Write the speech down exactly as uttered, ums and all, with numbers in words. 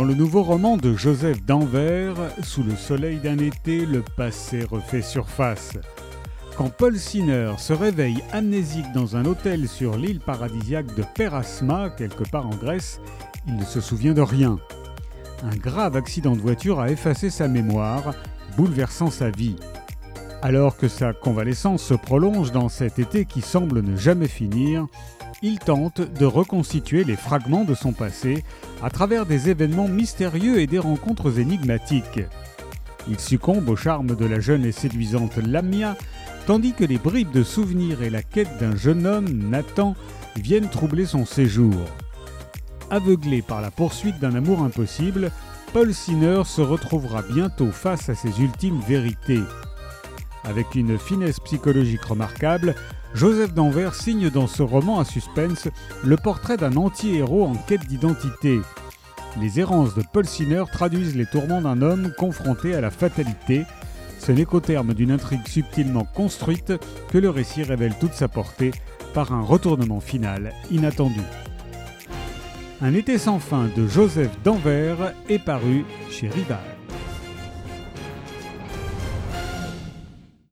le nouveau roman de Joseph d'Anvers, sous le soleil d'un été, le passé refait surface. Quand Paul Sinner se réveille amnésique dans un hôtel sur l'île paradisiaque de Perasma, quelque part en Grèce, il ne se souvient de rien. Un grave accident de voiture a effacé sa mémoire, bouleversant sa vie. Alors que sa convalescence se prolonge dans cet été qui semble ne jamais finir, il tente de reconstituer les fragments de son passé à travers des événements mystérieux et des rencontres énigmatiques. Il succombe au charme de la jeune et séduisante Lamia, tandis que les bribes de souvenirs et la quête d'un jeune homme, Nathan, viennent troubler son séjour. Aveuglé par la poursuite d'un amour impossible, Paul Sinner se retrouvera bientôt face à ses ultimes vérités. Avec une finesse psychologique remarquable, Joseph d'Anvers signe dans ce roman à suspense le portrait d'un anti-héros en quête d'identité. Les errances de Paul Sinner traduisent les tourments d'un homme confronté à la fatalité. Ce n'est qu'au terme d'une intrigue subtilement construite que le récit révèle toute sa portée par un retournement final inattendu. Un été sans fin de Joseph d'Anvers est paru chez Rivage.